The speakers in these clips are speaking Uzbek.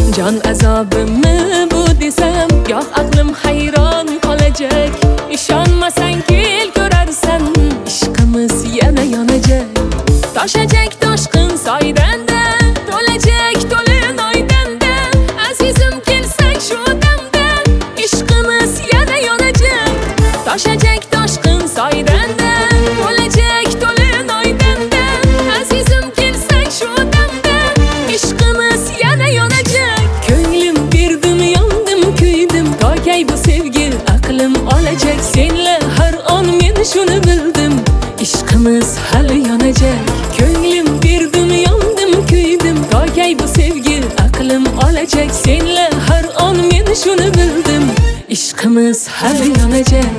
Can azobimni bu desam, goh aqlim hayron qolajak. Ishonmasang kel ko'rarsan, ishqimiz yana yonajak. Toshajak toshqin soydanda, to'lajak to'lin oydanda. Azizim kelsak shu damda, ishqimiz yana yonajak. Toshajak toshqin soydanda, to'lajak to'lin oydanda. Azizim kelsak shu damda, ishqimiz yana yonajak. Ko'nglim berdim, yondim, kuydim, to'kay bu sevgi aqlim olajak. Senla har on men shuni bildim, ishqimiz hali yonajak. Ko'nglim berdim, yondim, kuydim, to'kay bu sevgi aqlim olajak. Senla har on men shuni bildim, ishqimiz hali yonajak.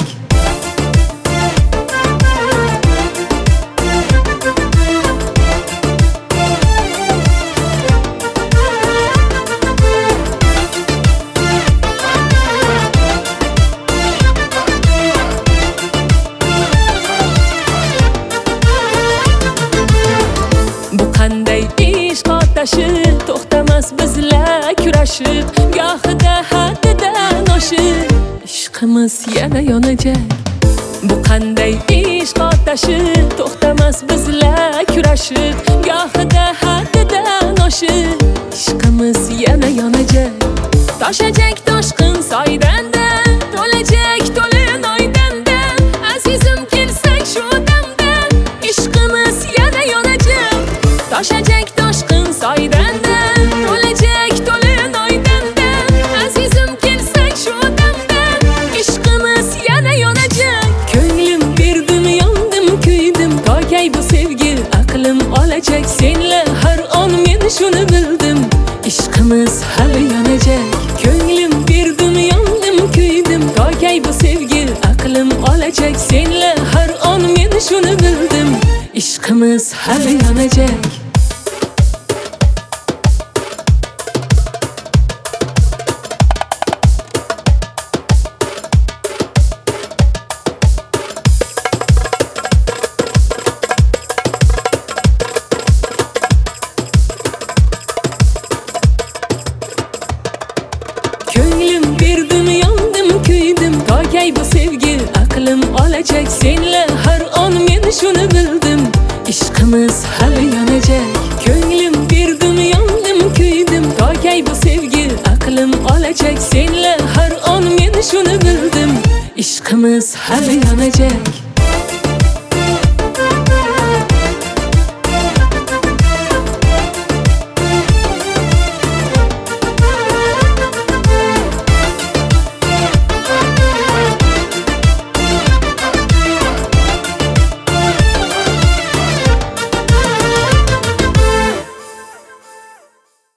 Bu qanday ishq otashi, to'xtamas bizlar kurashib, gohida haddidan oshib, ishqimiz yana yonajak. Bu qanday ishq otashi, to'xtamas bizlar kurashib, gohida haddidan oshib, ishqimiz yana yonajak. Toshajak toshqin soydanda, to'lajak to'lin oydanda. Azizim kelsak shu damda, ishqimiz yana yonajak. Toshajak toshqin soydanda, to'lajak to'lin oydanda. Azizim kelsak shu damda, ishqimiz yana yonajak. Ko'nglim berdim, yondim, kuydim, to'kay bu sevgi aqlim olajak. Senla har on men shuni bildim, ishqimiz hali yonajak. Ko'nglim berdim, yondim, kuydim, to'kay bu sevgi aqlim olajak. Senla har on men shuni bildim, ishqimiz hali yonajak. Ko'nglim berdim, yondim, kuydim, to'kay bu sevgi aqlim olajak. Senla har on men shuni bildim, ishqimiz hali yonajak. Ko'nglim berdim, yondim, kuydim, to'kay bu sevgi aqlim olajak. Senla har on men shuni bildim, ishqimiz hali yonajak.